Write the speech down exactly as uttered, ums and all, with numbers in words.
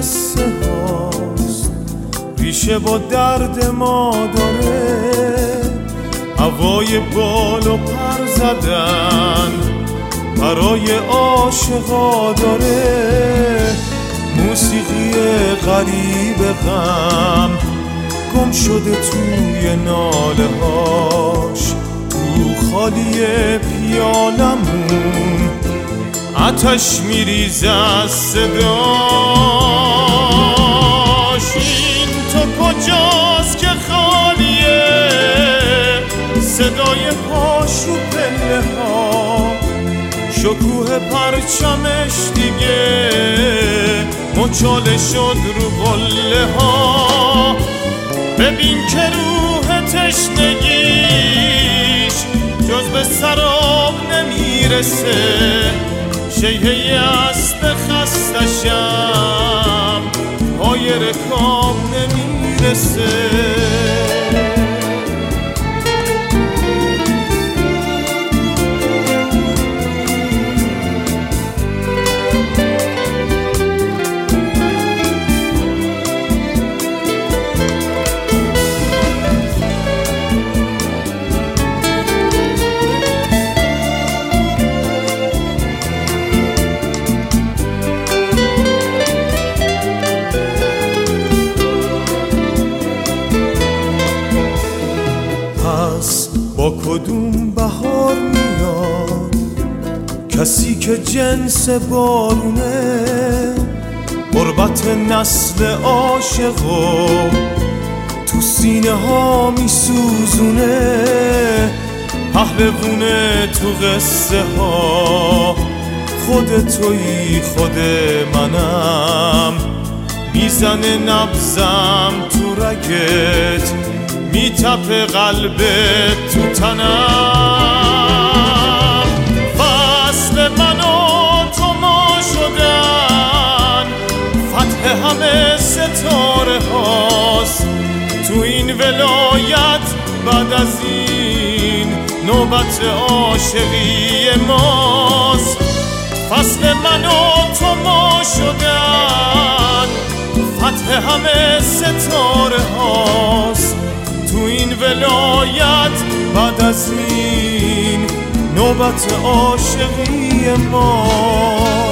قصه هاست، ریشه با درد ما داره، هوای بال و پر زدن برای عاشقا داره، موسیقی غریب غم گم شده توی ناله هاش، تو خالی پیالمون آتش میریزه از صداش. این تو کجاست که خالیه صدای پاش رو پله ها، شکوه پرچمش دیگه مچاله شد رو قله ها. ببین که روح تشنگیش جز به سراب نمیرسه، شیهه است خستشم پای رکاب نمیرسه. با کدوم بهار میاد کسی که جنس بارونه، غربت نسل عاشقو تو سینه ها میسوزونه، پهلوونه تو قصه ها خود تویی خود منم، میزنه نبزم تو رگت میتپه قلبت تو تنم. فصل من و تو ما شدن فتح همه ستاره هاست، تو این ولایت بعد از این نوبت عاشقی ماست. فصل من و تو ما شدن فتح همه ستاره هاست، تو این ولایت بعد از این نوبت عاشقی ما.